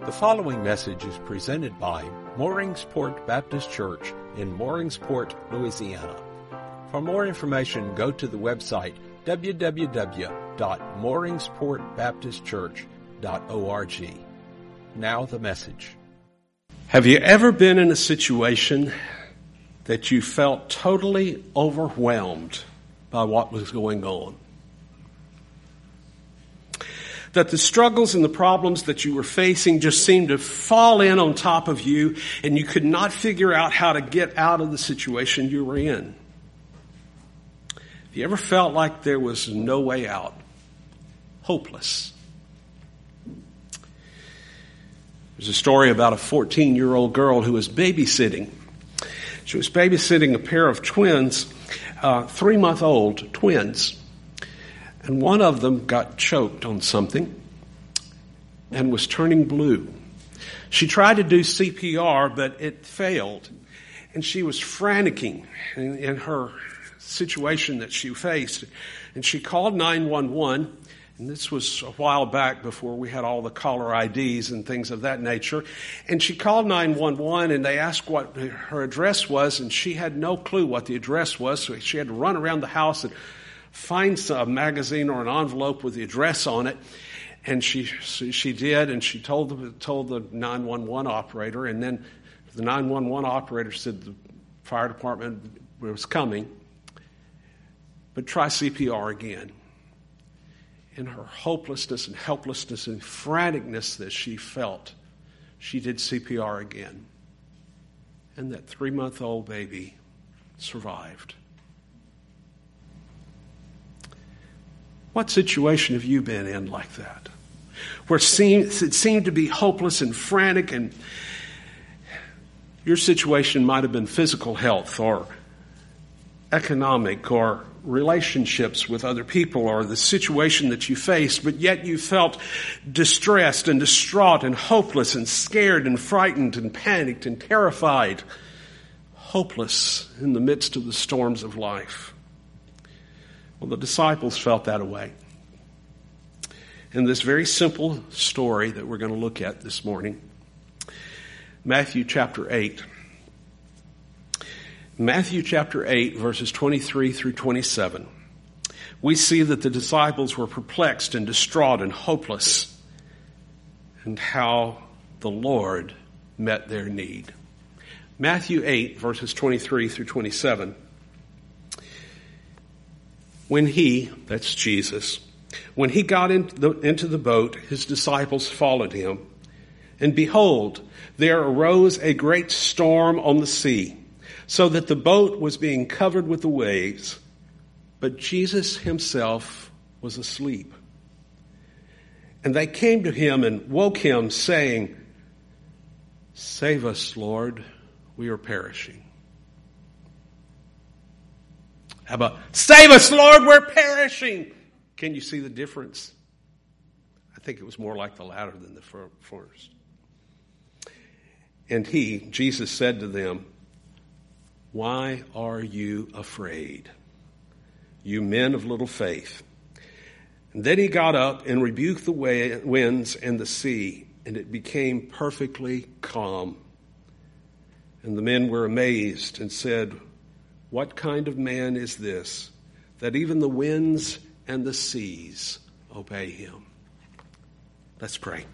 The following message is presented by Mooringsport Baptist Church in Mooringsport, Louisiana. For more information, go to the website www.mooringsportbaptistchurch.org. Now the message. Have you ever been in a situation that you felt totally overwhelmed by what was going on? That the struggles and the problems that you were facing just seemed to fall in on top of you, and you could not figure out how to get out of the situation you were in. Have you ever felt like there was no way out? Hopeless. There's a story about a 14-year-old girl who was babysitting. She was babysitting a pair of twins, 3-month-old twins. And one of them got choked on something and was turning blue. She tried to do CPR, but it failed. And she was franticking in her situation that she faced. And she called 911. And this was a while back before we had all the caller IDs and things of that nature. And she called 911 and they asked what her address was, and she had no clue what the address was. So she had to run around the house and find a magazine or an envelope with the address on it. And she did, and she told the 911 operator, and then the 911 operator said the fire department was coming, but try CPR again. In her hopelessness and helplessness and franticness that she felt, she did CPR again. And that 3-month-old baby survived. What situation have you been in like that? Where it seemed to be hopeless and frantic, and your situation might have been physical health or economic or relationships with other people or the situation that you faced, but yet you felt distressed and distraught and hopeless and scared and frightened and panicked and terrified, hopeless in the midst of the storms of life. Well, the disciples felt that way. In this very simple story that we're going to look at this morning, Matthew chapter 8. Matthew chapter 8, verses 23 through 27. We see that the disciples were perplexed and distraught and hopeless, and how the Lord met their need. Matthew 8, verses 23 through 27. When he, that's Jesus, when he got into the boat, his disciples followed him. And behold, there arose a great storm on the sea, so that the boat was being covered with the waves. But Jesus himself was asleep. And they came to him and woke him, saying, "Save us, Lord, we are perishing." How about, "Save us, Lord, we're perishing"? Can you see the difference? I think it was more like the latter than the first. And Jesus said to them, "Why are you afraid, you men of little faith?" And then he got up and rebuked the winds and the sea, and it became perfectly calm. And the men were amazed and said, "What kind of man is this, that even the winds and the seas obey him?" Let's pray.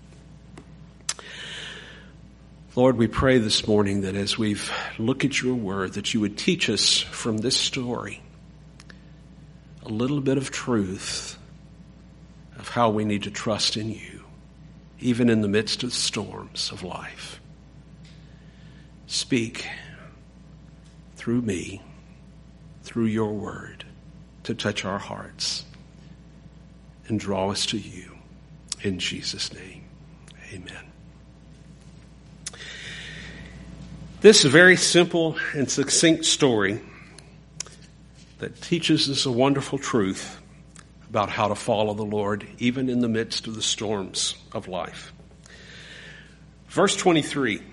Lord, we pray this morning that as we look at your word, that you would teach us from this story a little bit of truth of how we need to trust in you, even in the midst of storms of life. Speak through me, through your word, to touch our hearts and draw us to you. In Jesus' name, amen. This is a very simple and succinct story that teaches us a wonderful truth about how to follow the Lord, even in the midst of the storms of life. Verse 23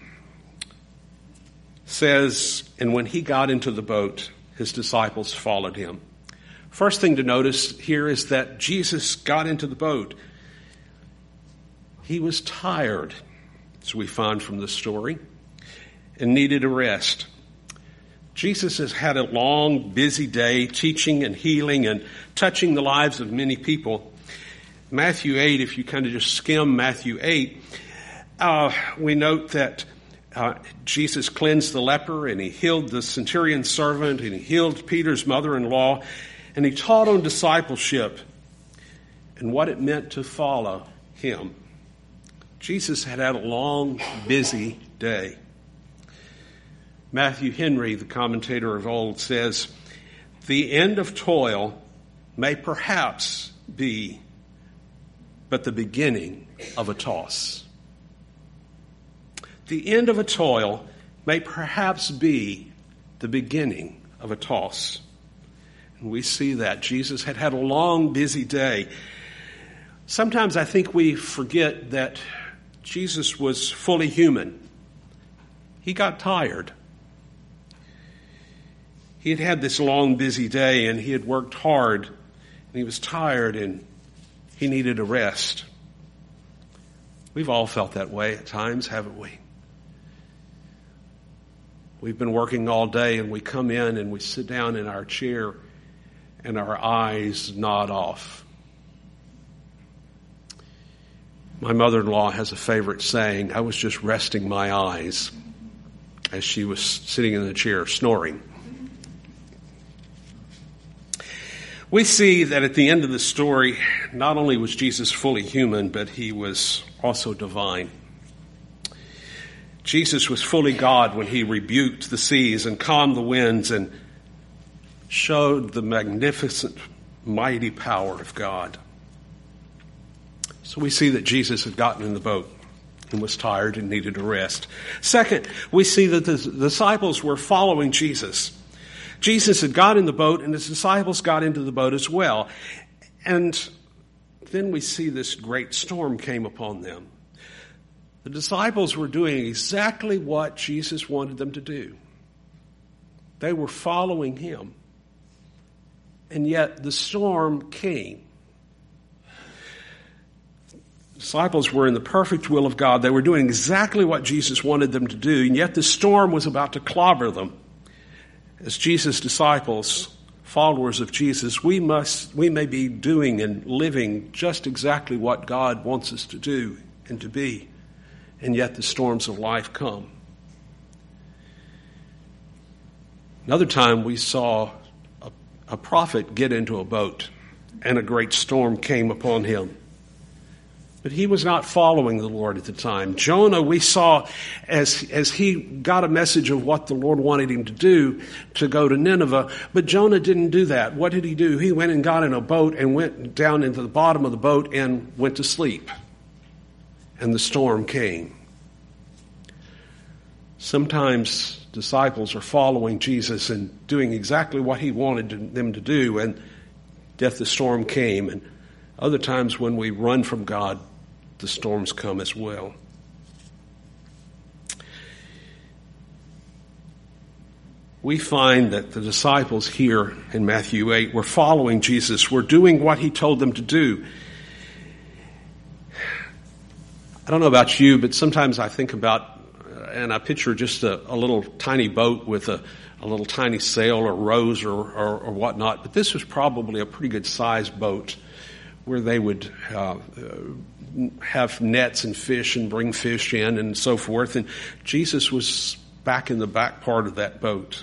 says, "And when he got into the boat, his disciples followed him." First thing to notice here is that Jesus got into the boat. He was tired, as we find from the story, and needed a rest. Jesus has had a long, busy day teaching and healing and touching the lives of many people. Matthew 8, if you kind of just skim Matthew 8, we note that Jesus cleansed the leper, and he healed the centurion's servant, and he healed Peter's mother-in-law, and he taught on discipleship and what it meant to follow him. Jesus had a long, busy day. Matthew Henry, the commentator of old, says, "The end of toil may perhaps be but the beginning of a toss." The end of a toil may perhaps be the beginning of a toss. And we see that Jesus had had a long, busy day. Sometimes I think we forget that Jesus was fully human. He got tired. He had had this long, busy day, and he had worked hard, and he was tired, and he needed a rest. We've all felt that way at times, haven't we? We've been working all day, and we come in and we sit down in our chair, and our eyes nod off. My mother-in-law has a favorite saying, "I was just resting my eyes," as she was sitting in the chair snoring. We see that at the end of the story, not only was Jesus fully human, but he was also divine. Jesus was fully God when he rebuked the seas and calmed the winds and showed the magnificent, mighty power of God. So we see that Jesus had gotten in the boat and was tired and needed a rest. Second, we see that the disciples were following Jesus. Jesus had got in the boat, and his disciples got into the boat as well. And then we see this great storm came upon them. The disciples were doing exactly what Jesus wanted them to do. They were following him. And yet the storm came. The disciples were in the perfect will of God. They were doing exactly what Jesus wanted them to do, and yet the storm was about to clobber them. As Jesus' disciples, followers of Jesus, we may be doing and living just exactly what God wants us to do and to be, and yet the storms of life come. Another time we saw a prophet get into a boat, and a great storm came upon him. But he was not following the Lord at the time. Jonah, we saw as he got a message of what the Lord wanted him to do, to go to Nineveh. But Jonah didn't do that. What did he do? He went and got in a boat and went down into the bottom of the boat and went to sleep. And the storm came. Sometimes disciples are following Jesus and doing exactly what he wanted them to do, and the storm came. And other times when we run from God, the storms come as well. We find that the disciples here in Matthew 8 were following Jesus, were doing what he told them to do. I don't know about you, but sometimes I think about, and I picture just a little tiny boat with a little tiny sail or rows or whatnot, but this was probably a pretty good sized boat where they would have nets and fish and bring fish in and so forth. And Jesus was back in the back part of that boat.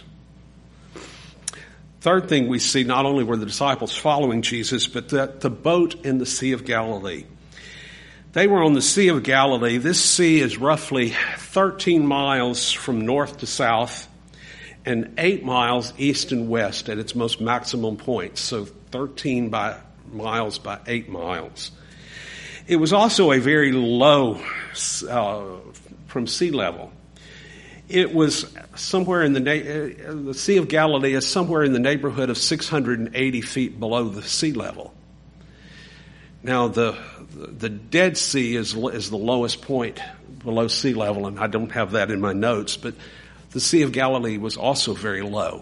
Third thing we see, not only were the disciples following Jesus, but that the boat in the Sea of Galilee. They were on the Sea of Galilee. This sea is roughly 13 miles from north to south and 8 miles east and west at its most maximum point. So 13 miles by 8 miles. It was also a very low from sea level. It was somewhere in the Sea of Galilee is somewhere in the neighborhood of 680 feet below the sea level. Now the Dead Sea is the lowest point below sea level, and I don't have that in my notes, but the Sea of Galilee was also very low.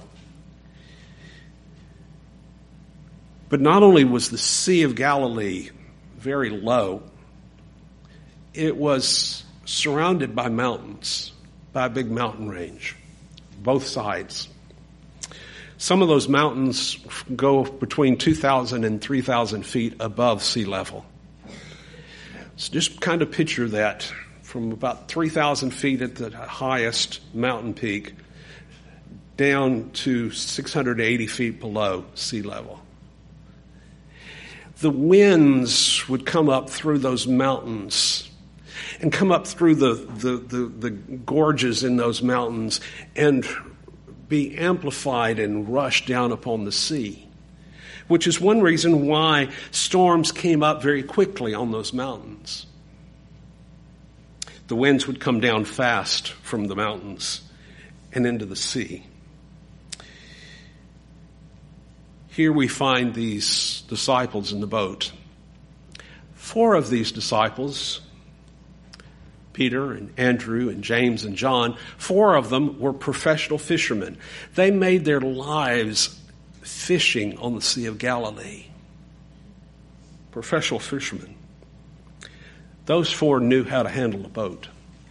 But not only was the Sea of Galilee very low, it was surrounded by mountains, by a big mountain range, both sides. Some of those mountains go between 2,000 and 3,000 feet above sea level. So just kind of picture that from about 3,000 feet at the highest mountain peak down to 680 feet below sea level. The winds would come up through those mountains and come up through the gorges in those mountains and be amplified and rush down upon the sea, which is one reason why storms came up very quickly on those mountains. The winds would come down fast from the mountains and into the sea. Here we find these disciples in the boat. 4 of these disciples, Peter and Andrew and James and John, 4 of them were professional fishermen. They made their lives fishing on the Sea of Galilee. Professional fishermen. Those 4 knew how to handle a boat.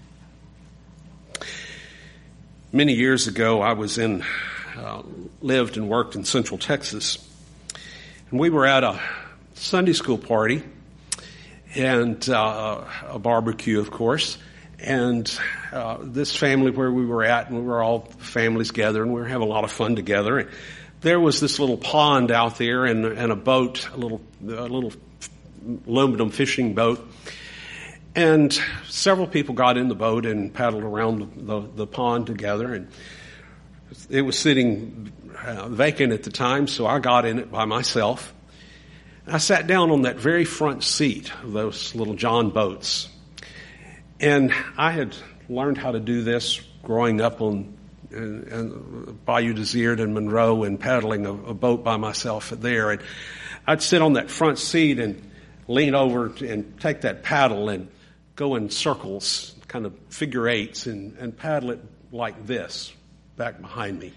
Many years ago, I was lived and worked in Central Texas, and we were at a Sunday school party and a barbecue, of course, and this family where we were at, and we were all families together, and we were having a lot of fun together. And there was this little pond out there, and a boat, a little aluminum fishing boat, and several people got in the boat and paddled around the pond together, and it was sitting vacant at the time, so I got in it by myself. I sat down on that very front seat of those little John boats. And I had learned how to do this growing up on Bayou Desert and Monroe and paddling a boat by myself there. And I'd sit on that front seat and lean over and take that paddle and go in circles, kind of figure eights, and paddle it like this back behind me.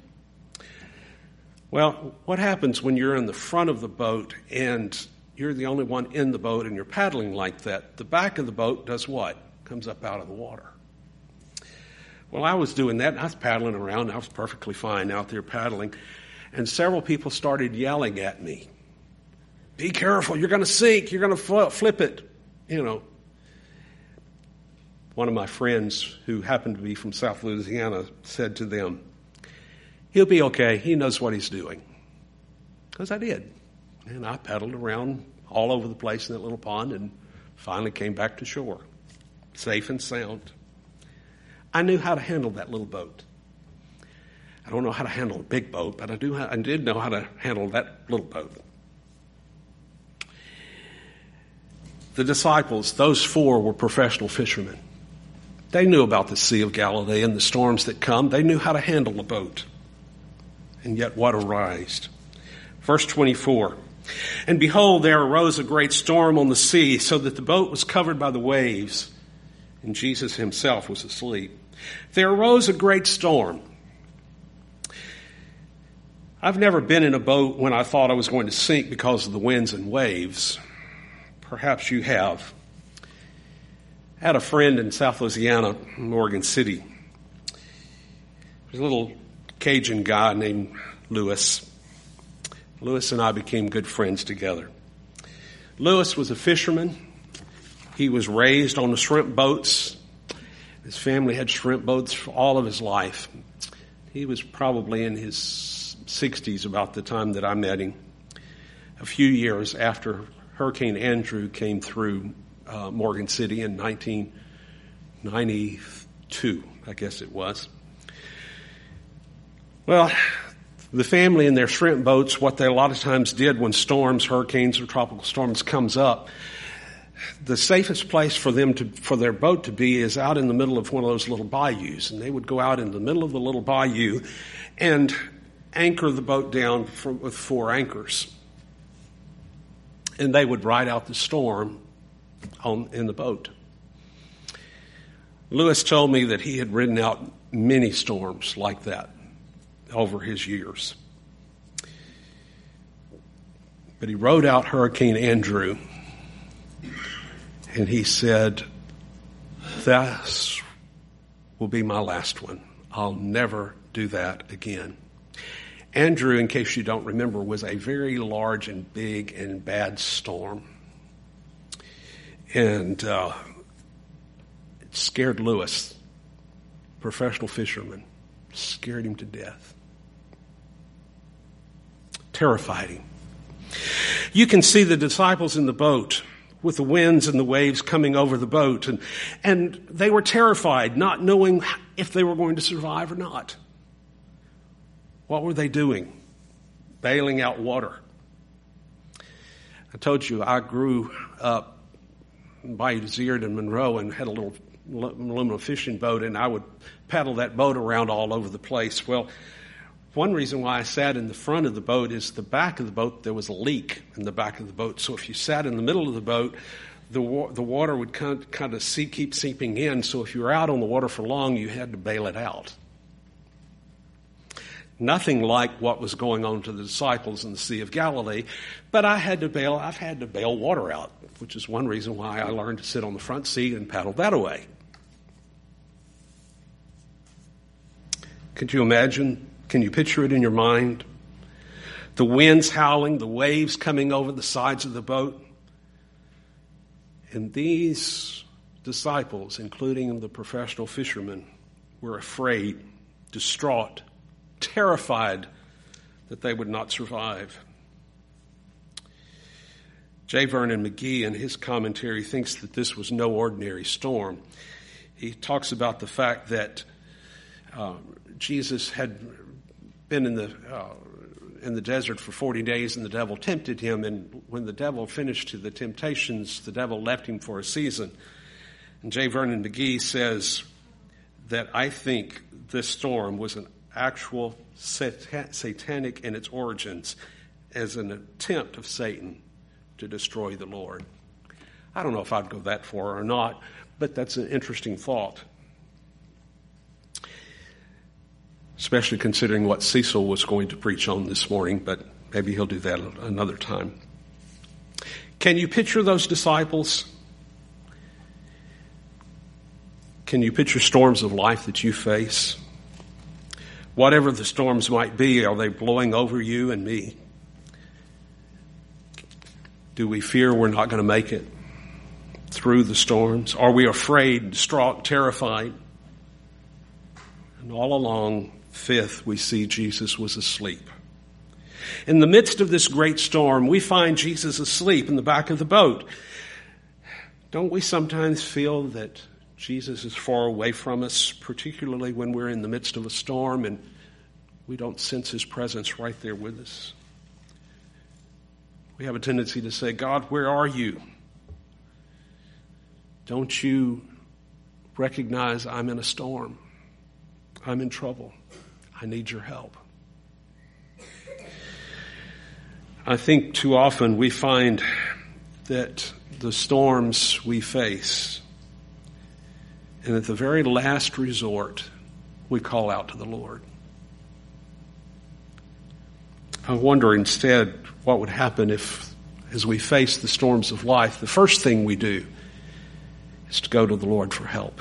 Well, what happens when you're in the front of the boat and you're the only one in the boat and you're paddling like that? The back of the boat does what? Comes up out of the water. Well, I was doing that, and I was paddling around. I was perfectly fine out there paddling. And several people started yelling at me. Be careful, you're going to sink, you're going to flip it, you know. One of my friends who happened to be from South Louisiana said to them, he'll be okay, he knows what he's doing. Because I did. And I paddled around all over the place in that little pond and finally came back to shore, safe and sound. I knew how to handle that little boat. I don't know how to handle a big boat, but I did know how to handle that little boat. The disciples, those 4 were professional fishermen. They knew about the Sea of Galilee and the storms that come. They knew how to handle a boat. And yet what arose? Verse 24. And behold, there arose a great storm on the sea, so that the boat was covered by the waves, and Jesus himself was asleep. There arose a great storm. I've never been in a boat when I thought I was going to sink because of the winds and waves. Perhaps you have. I had a friend in South Louisiana, Morgan City. There's a little Cajun guy named Lewis. Lewis and I became good friends together. Lewis was a fisherman. He was raised on the shrimp boats. His family had shrimp boats for all of his life. He was probably in his 60s about the time that I met him. A few years after Hurricane Andrew came through Morgan City in 1992, I guess it was. Well, the family in their shrimp boats, what they a lot of times did when storms, hurricanes, or tropical storms comes up, the safest place for their boat to be is out in the middle of one of those little bayous. And they would go out in the middle of the little bayou and anchor the boat down with 4 anchors. And they would ride out the storm in the boat. Lewis told me that he had ridden out many storms like that over his years. But he rode out Hurricane Andrew, And he said, "This will be my last one. I'll never do that again." Andrew, in case you don't remember, was a very large and big and bad storm. And it scared Lewis, professional fisherman, scared him to death. Terrified him. You can see the disciples in the boat with the winds and the waves coming over the boat. And they were terrified, not knowing if they were going to survive or not. What were they doing? Bailing out water. I told you I grew up in Bayou Desert in Monroe and had a little aluminum fishing boat, and I would paddle that boat around all over the place. Well, one reason why I sat in the front of the boat is the back of the boat, there was a leak in the back of the boat. So if you sat in the middle of the boat, the water would kind of keep seeping in. So if you were out on the water for long, you had to bail it out. Nothing like what was going on to the disciples in the Sea of Galilee, but I've had to bail water out, which is one reason why I learned to sit on the front seat and paddle that away. Could you imagine? Can you picture it in your mind? The winds howling, the waves coming over the sides of the boat. And these disciples, including the professional fishermen, were afraid, distraught, terrified that they would not survive. J. Vernon McGee, in his commentary, thinks that this was no ordinary storm. He talks about the fact that Jesus had been in the desert for 40 days, and the devil tempted him. And when the devil finished the temptations, the devil left him for a season. And J. Vernon McGee says that I think this storm was an actual satanic in its origins, as an attempt of Satan to destroy the Lord. I don't know if I'd go that far or not, but that's an interesting thought, especially considering what Cecil was going to preach on this morning, but maybe he'll do that another time. Can you picture those disciples? Can you picture storms of life that you face? Whatever the storms might be, are they blowing over you and me? Do we fear we're not going to make it through the storms? Are we afraid, distraught, terrified? And all along, fifth, we see Jesus was asleep. In the midst of this great storm, we find Jesus asleep in the back of the boat. Don't we sometimes feel that Jesus is far away from us, particularly when we're in the midst of a storm and we don't sense his presence right there with us? We have a tendency to say, "God, where are you? Don't you recognize I'm in a storm? I'm in trouble. I need your help." I think too often we find that the storms we face, and at the very last resort, we call out to the Lord. I wonder instead what would happen if, as we face the storms of life, the first thing we do is to go to the Lord for help.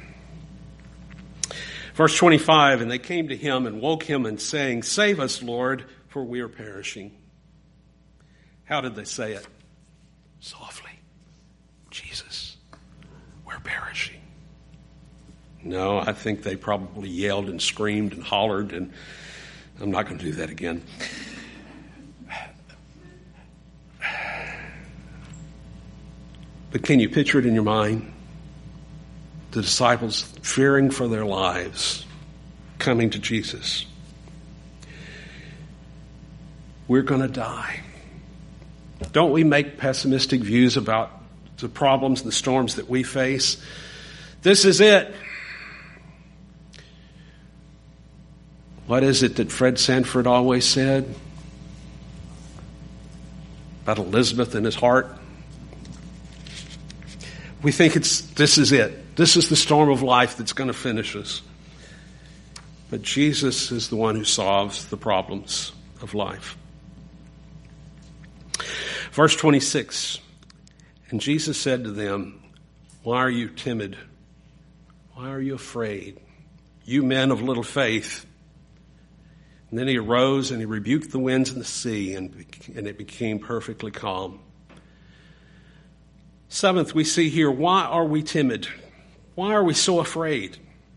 Verse 25, and they came to him and woke him and saying, "Save us, Lord, for we are perishing." How did they say it? Softly. "Jesus, we're perishing." No, I think they probably yelled and screamed and hollered, and I'm not going to do that again. But can you picture it in your mind? The disciples fearing for their lives, coming to Jesus. We're going to die. Don't we make pessimistic views about the problems, the storms that we face? This is it. What is it that Fred Sanford always said about Elizabeth and his heart? We think this is it. This is the storm of life that's going to finish us. But Jesus is the one who solves the problems of life. Verse 26, and Jesus said to them, Why are you timid? Why are you afraid? You men of little faith. And then he arose and he rebuked the winds and the sea, and it became perfectly calm. Seventh, we see here, why are we timid? Why are we so afraid?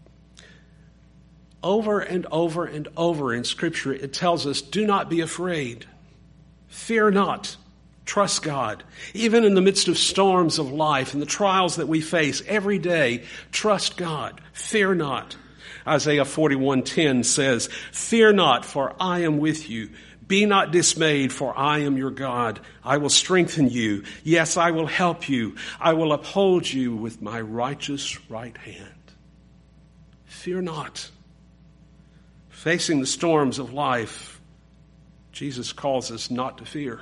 Over and over and over in Scripture, it tells us, do not be afraid. Fear not. Trust God. Even in the midst of storms of life and the trials that we face every day, trust God. Fear not. Isaiah 41:10 says, fear not, for I am with you. Be not dismayed, for I am your God. I will strengthen you. Yes, I will help you. I will uphold you with my righteous right hand. Fear not. Facing the storms of life, Jesus calls us not to fear.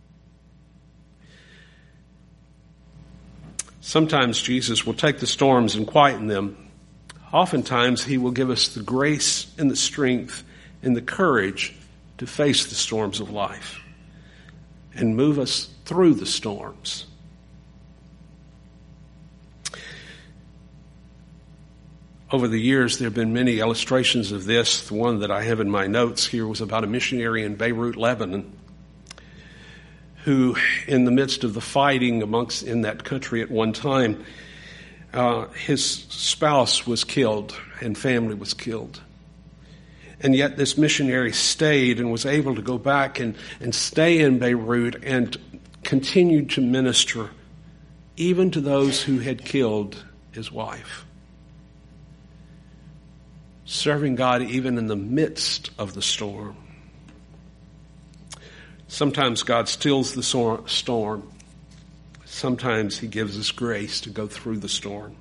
Sometimes Jesus will take the storms and quieten them. Oftentimes, he will give us the grace and the strength and the courage to face the storms of life and move us through the storms. Over the years, there have been many illustrations of this. The one that I have in my notes here was about a missionary in Beirut, Lebanon, who, in the midst of the fighting in that country at one time, his spouse was killed and family was killed. And yet this missionary stayed and was able to go back and stay in Beirut and continued to minister even to those who had killed his wife. Serving God even in the midst of the storm. Sometimes God stills the storm. Sometimes he gives us grace to go through the storm.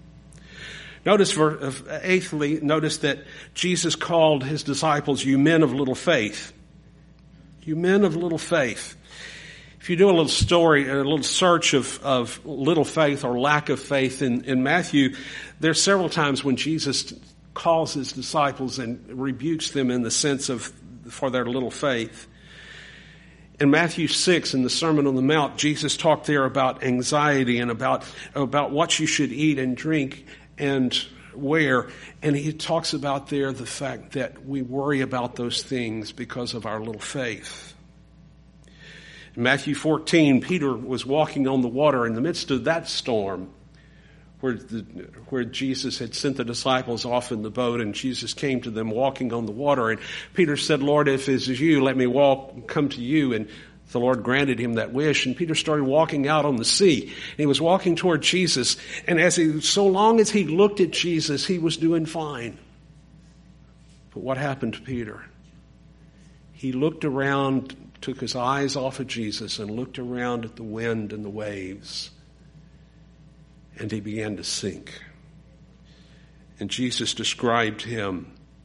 Eighthly, notice that Jesus called his disciples, you men of little faith. You men of little faith. If you do a little search of little faith or lack of faith in Matthew, there's several times when Jesus calls his disciples and rebukes them in the sense of for their little faith. In Matthew 6, in the Sermon on the Mount, Jesus talked there about anxiety and about what you should eat and drink and where. And he talks about there the fact that we worry about those things because of our little faith. In Matthew 14, Peter was walking on the water in the midst of that storm where Jesus had sent the disciples off in the boat, and Jesus came to them walking on the water. And Peter said, Lord, if it is you, let me come to you. And the Lord granted him that wish. And Peter started walking out on the sea. And he was walking toward Jesus. And so long as he looked at Jesus, he was doing fine. But what happened to Peter? He looked around, took his eyes off of Jesus and looked around at the wind and the waves. And he began to sink. And Jesus described him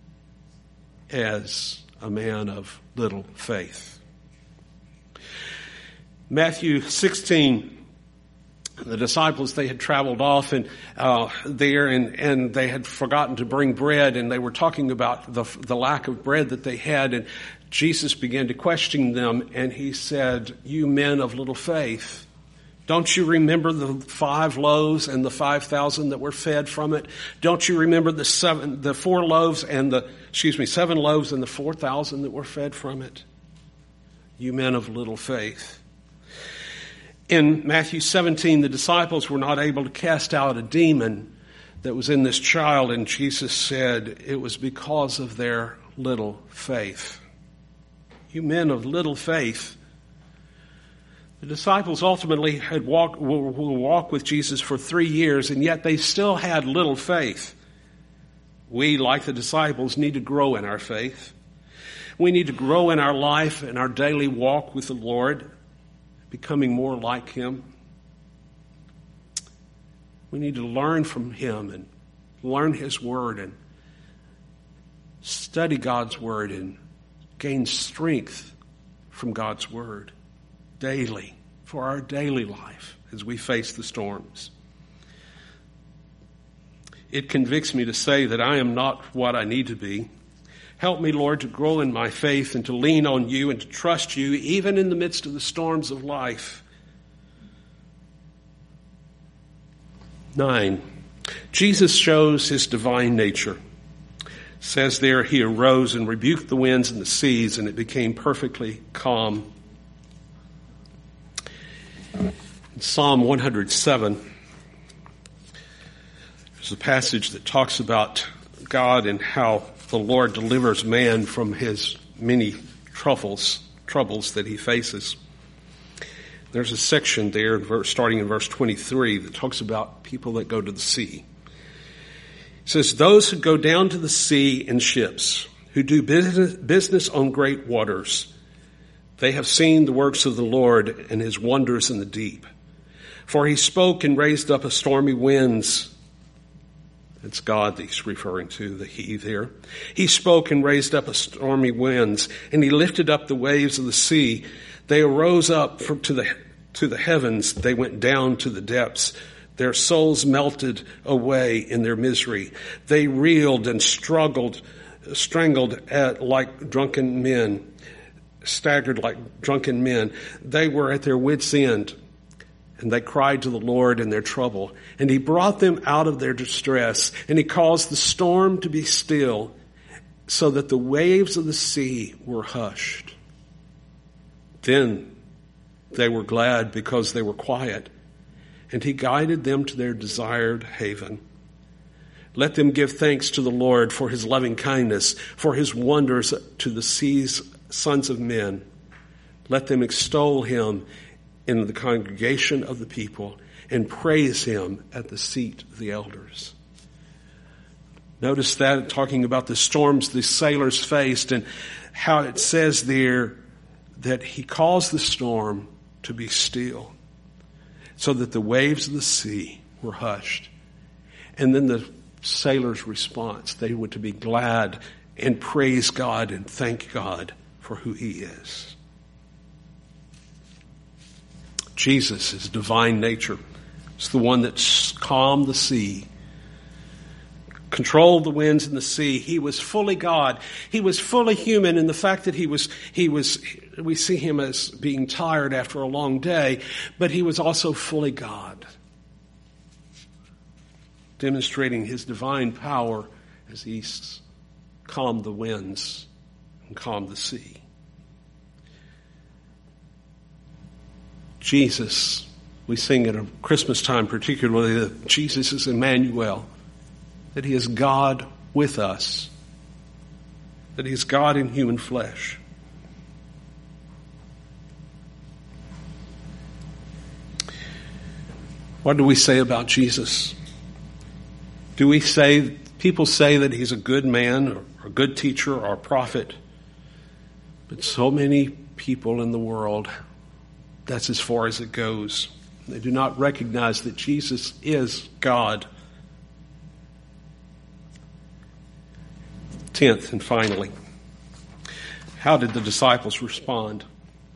as a man of little faith. Matthew 16, the disciples, they had traveled off and they had forgotten to bring bread, and they were talking about the lack of bread that they had, and Jesus began to question them, and he said, you men of little faith, don't you remember the 5 loaves and the 5,000 that were fed from it? Don't you remember the 7 loaves and the 4,000 that were fed from it? You men of little faith. In Matthew 17, the disciples were not able to cast out a demon that was in this child, and Jesus said it was because of their little faith. You men of little faith. The disciples ultimately will walk with Jesus for 3 years, and yet they still had little faith. We, like the disciples, need to grow in our faith. We need to grow in our life and our daily walk with the Lord, becoming more like him. We need to learn from him and learn his word and study God's word and gain strength from God's word daily, for our daily life as we face the storms. It convicts me to say that I am not what I need to be. Help me, Lord, to grow in my faith and to lean on you and to trust you even in the midst of the storms of life. 9. Jesus shows his divine nature. It says there, he arose and rebuked the winds and the seas, and it became perfectly calm. In Psalm 107, there's a passage that talks about God and how the Lord delivers man from his many troubles that he faces. There's a section there, starting in verse 23, that talks about people that go to the sea. It says, those who go down to the sea in ships, who do business on great waters, they have seen the works of the Lord and his wonders in the deep. For he spoke and raised up a stormy winds. It's God that he's referring to, the he there. He spoke and raised up a stormy winds, and he lifted up the waves of the sea. They arose up to the heavens. They went down to the depths. Their souls melted away in their misery. They reeled and strangled like drunken men, staggered like drunken men. They were at their wits' end, and they cried to the Lord in their trouble. And he brought them out of their distress, and he caused the storm to be still, so that the waves of the sea were hushed. Then they were glad because they were quiet, and he guided them to their desired haven. Let them give thanks to the Lord for his loving kindness, for his wonders to the sea's sons of men. Let them extol him in the congregation of the people and praise him at the seat of the elders. Notice that, talking about the storms the sailors faced, and how it says there that he caused the storm to be still, so that the waves of the sea were hushed. And then the sailors' response, they were to be glad and praise God and thank God for who he is. Jesus, his divine nature, is the one that calmed the sea, controlled the winds and the sea. He was fully God. He was fully human in the fact that we see him as being tired after a long day, but he was also fully God, demonstrating his divine power as he calmed the winds and calmed the sea. Jesus, we sing at a Christmas time particularly that Jesus is Emmanuel, that he is God with us, that he is God in human flesh. What do we say about Jesus? People say that he's a good man or a good teacher or a prophet, but so many people in the world, that's as far as it goes. They do not recognize that Jesus is God. 10th and finally, how did the disciples respond?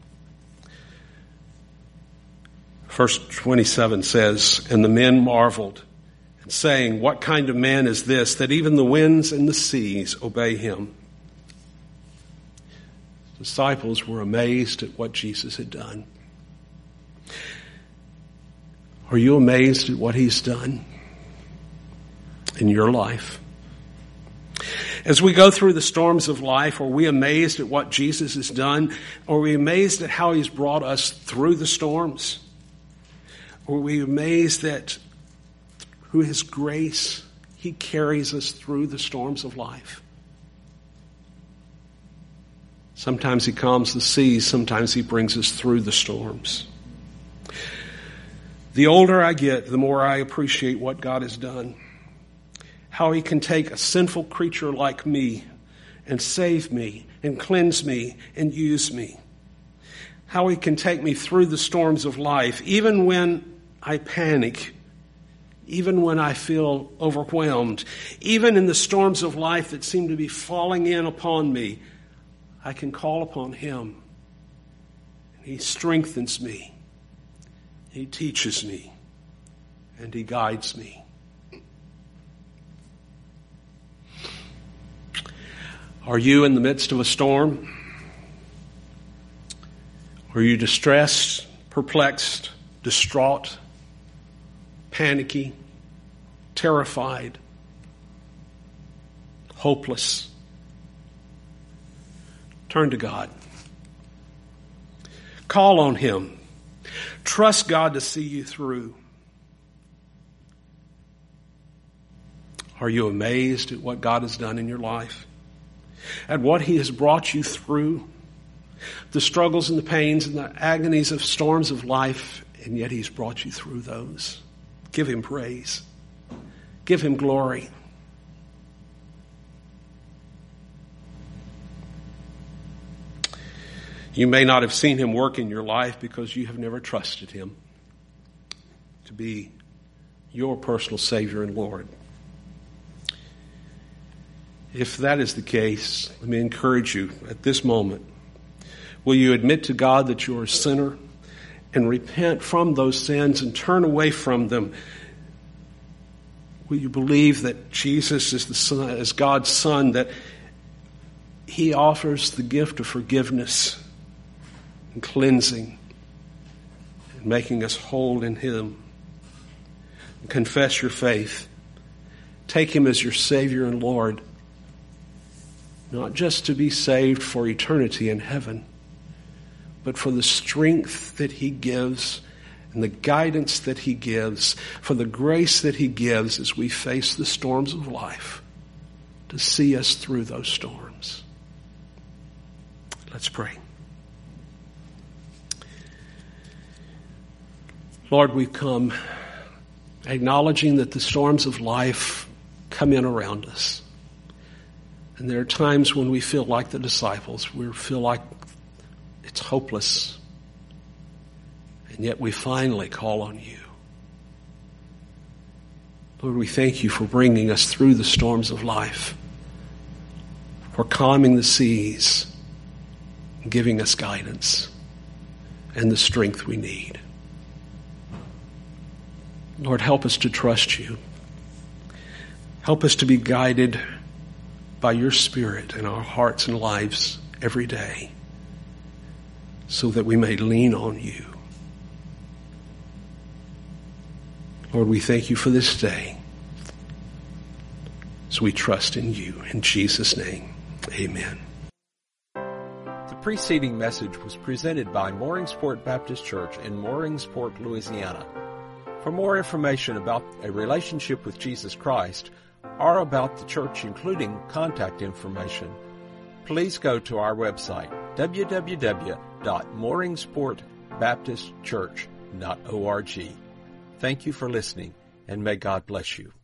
Verse 27 says, and the men marveled, and saying, what kind of man is this, that even the winds and the seas obey him? The disciples were amazed at what Jesus had done. Are you amazed at what he's done in your life? As we go through the storms of life, are we amazed at what Jesus has done? Are we amazed at how he's brought us through the storms? Are we amazed that through his grace, he carries us through the storms of life? Sometimes he calms the seas, sometimes he brings us through the storms. The older I get, the more I appreciate what God has done. How he can take a sinful creature like me and save me and cleanse me and use me. How he can take me through the storms of life, even when I panic, even when I feel overwhelmed, even in the storms of life that seem to be falling in upon me, I can call upon him. He strengthens me. He teaches me. And he guides me. Are you in the midst of a storm? Are you distressed, perplexed, distraught, panicky, terrified, hopeless, turn to God. Call on Him. Trust God to see you through. Are you amazed at what God has done in your life? At what He has brought you through? The struggles and the pains and the agonies of storms of life, and yet He's brought you through those. Give Him praise. Give Him glory. You may not have seen Him work in your life because you have never trusted Him to be your personal Savior and Lord. If that is the case, let me encourage you at this moment. Will you admit to God that you are a sinner and repent from those sins and turn away from them? Will you believe that Jesus is the Son, is God's Son, that He offers the gift of forgiveness and cleansing and making us whole in Him? Confess your faith. Take Him as your Savior and Lord, not just to be saved for eternity in heaven, but for the strength that He gives and the guidance that He gives, for the grace that He gives as we face the storms of life, to see us through those storms. Let's pray. Lord, we've come acknowledging that the storms of life come in around us. And there are times when we feel like the disciples. We feel like it's hopeless. And yet we finally call on You. Lord, we thank You for bringing us through the storms of life, for calming the seas, and giving us guidance and the strength we need. Lord, help us to trust You. Help us to be guided by Your Spirit in our hearts and lives every day, so that we may lean on You. Lord, we thank You for this day, so we trust in You. In Jesus' name, amen. The preceding message was presented by Mooringsport Baptist Church in Mooringsport, Louisiana. For more information about a relationship with Jesus Christ or about the church, including contact information, please go to our website, www.mooringsportbaptistchurch.org. Thank you for listening, and may God bless you.